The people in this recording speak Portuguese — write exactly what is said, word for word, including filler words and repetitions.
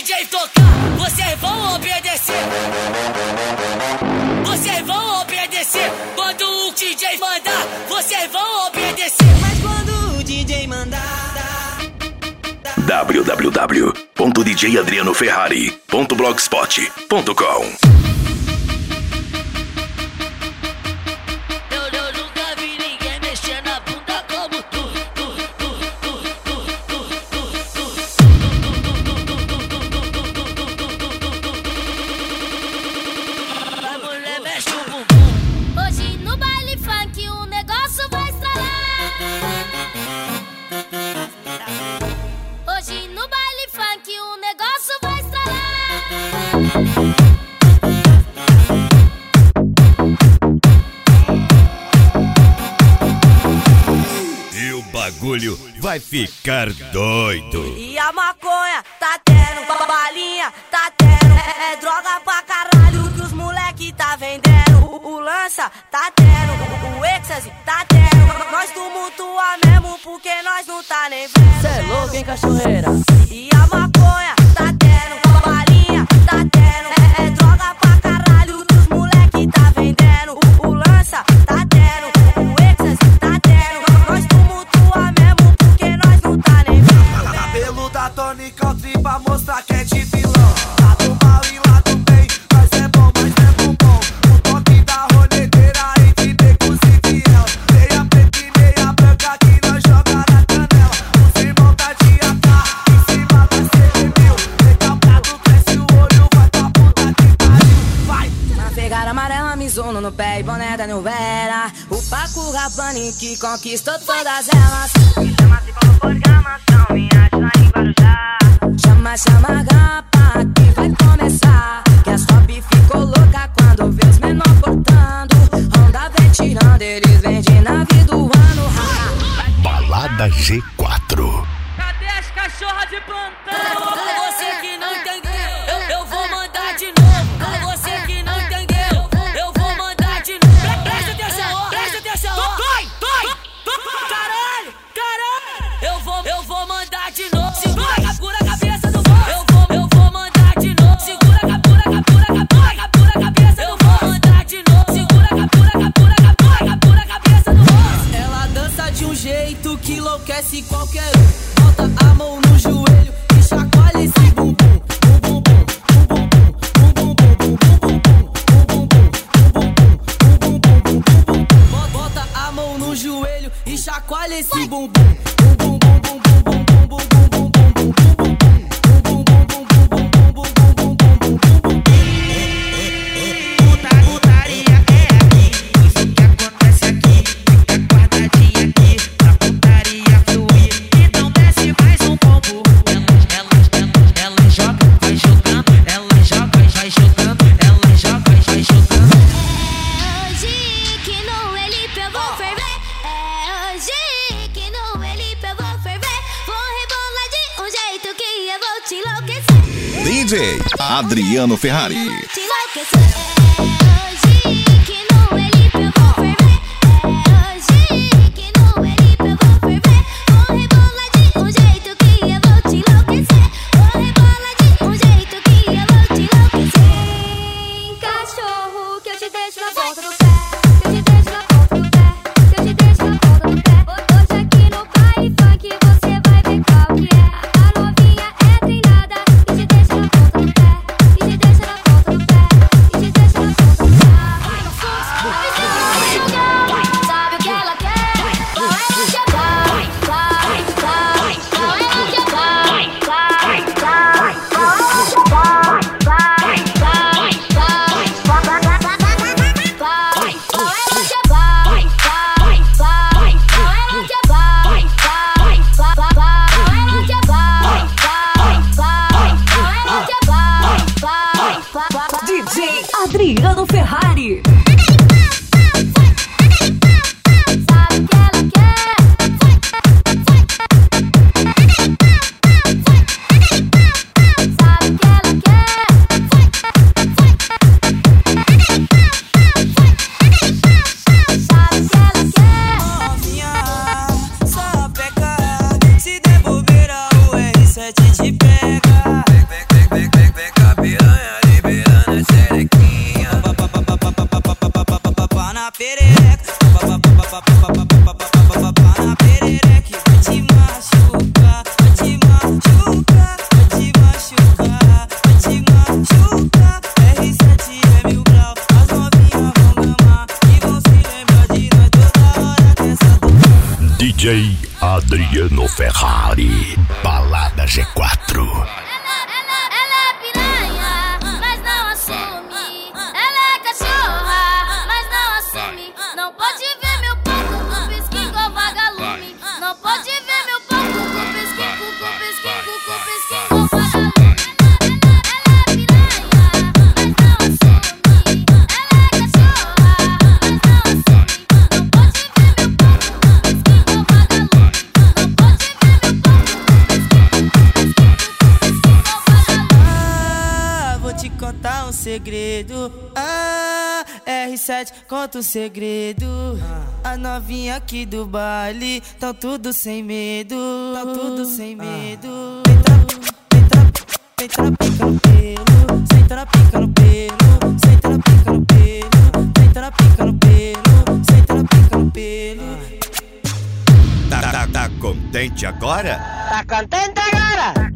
D J tocar, vocês vão obedecer. Vocês vão obedecer. Quando o D J mandar, vocês vão obedecer. Mas quando o D J mandar, w w w ponto d j adriano ferrari ponto blogspot ponto com. E o bagulho vai ficar doido. e a maconha tá tendo, balinha tá tendo, é, é droga pra caralho que os moleque tá vendendo. O, o lança tá tendo, o, o êxtase tá tendo. Nós tumultua mesmo porque nós não tá nem vendo. Cê é louco, hein, cachorreira? E a maconha tá tendo, balinha tá tendo, é, é droga pra caralho que os moleque tá vendendo. O, o lança tá tendo, o êxtase tá tendo. Nós tumultua mesmo porque nós não tá nem vendo. Cabelo da Tony Country pra mostrar que é de vilão. Lá do mal e lá do bem, nós é bom, mas não é bom bom. O toque da roleteira e de becos e fiel. Meia preta e meia branca que nós joga na canela. Os irmãos tá de A K, em cima vai ser mil. Recalcado, cresce o olho, vai pra puta que pariu. Vai! Na pegada amarela, Mizuno no pé e boné da New Era. O Paco Rabanne que conquistou todas elas. Me chama se for programação, me acha lá em Guarujá. Chama, chama, gapa, que vai começar. Que a Stop ficou louca quando vê os menor portando. Honda vem tirando, eles vêm de nave do ano. Balada G quatro. Cadê as cachorras de plantão? Pra você que não entendeu, eu, eu vou mandar de novo. Pra você que não entendeu, eu vou mandar de novo. Pre presta atenção, ó, presta atenção, ó. Dói, dói, caralho, caralho. Eu vou, eu vou mandar de novo. Segura, captura a cabeça do boss. Eu vou, eu vou mandar de novo. Segura, captura, captura, captura, captura a cabeça. Eu vou mandar de novo. Segura, captura, captura, captura, captura a cabeça do boss. Ela dança de um jeito que enlouquece qualquer um. Bota a mão no joelho e chacoalha esse bumbum. Bum, bum, bum, bum, bum, bum, bum, bum, bum, bum, bum, bum, bum, bum. Bota a mão no joelho e chacoalha esse bumbum. Bum, bum, bum, bum, bum, bum, bum, bum, bum, bum, bum, bum. Putaria é aqui, isso que acontece aqui. Fica guardadinha aqui, pra putaria fluir. Então desce mais um pombo. Ela, ela, ela, ela joga, vai jogando. Ela joga, vai jogando. Ela joga, vai jogando. É hoje que no Elipe eu vou ferver. É hoje que no Elipe eu vou ferver. Vou rebolar de um jeito que eu vou te enlouquecer. D J Adriano Ferrari. Te enlouquecer. É hoje que no Elipe eu vou ferver. É hoje que no Elipe eu vou ferver. Vou rebolar de um jeito que eu vou te enlouquecer. Vou rebolar de um jeito que eu vou te enlouquecer. Cachorro, que eu te deixo na ponta do pé. Que eu te deixo na ponta do pé. Que eu te deixo na ponta do pé. Hoje aqui no baile funk você vai ver qual que é. A novinha é treinada e te deixa na ponta do pé. E te deixa na ponta do pé. E te deixa na ponta do pé. Vai no fluxo, vai no sabe o que ela quer? Qual é o que vai? Vai, vai. Qual é o que vai? Vai, vai. Qual é o que vai? Vai, vai, vai. Vai, qual é o que vai? Vai, vai, vai. Qual é o que vai? Vai, vai, vai. Qual é o que vai? Vai, vai. Qual é o que vai? Vai, vai. D J Adriano Ferrari. Sabe o que ela quer? Sabe o que ela quer? Sabe o que ela quer? Novinha, só pega. Se devolver a U R sete te pega. J Adriano Ferrari, Balada G quatro. Ela, ela, ela é piranha, mas não assume. Ela é cachorra, mas não assume. Não pode ver meu ponto com pisquinho igual vagalume. Não pode ver meu ponto com pisquinho, com pisquinho, com pisquinho igual vagalume. Contar um segredo, ah, R sete conta um segredo. A novinha aqui do baile, tão tudo sem medo, tão tudo sem medo. Senta na pica no pelo, senta na pica no pelo, senta na pica no pelo, senta na pica no pelo, senta na pica no pelo. Tá, tá, tá contente agora? Tá contente agora?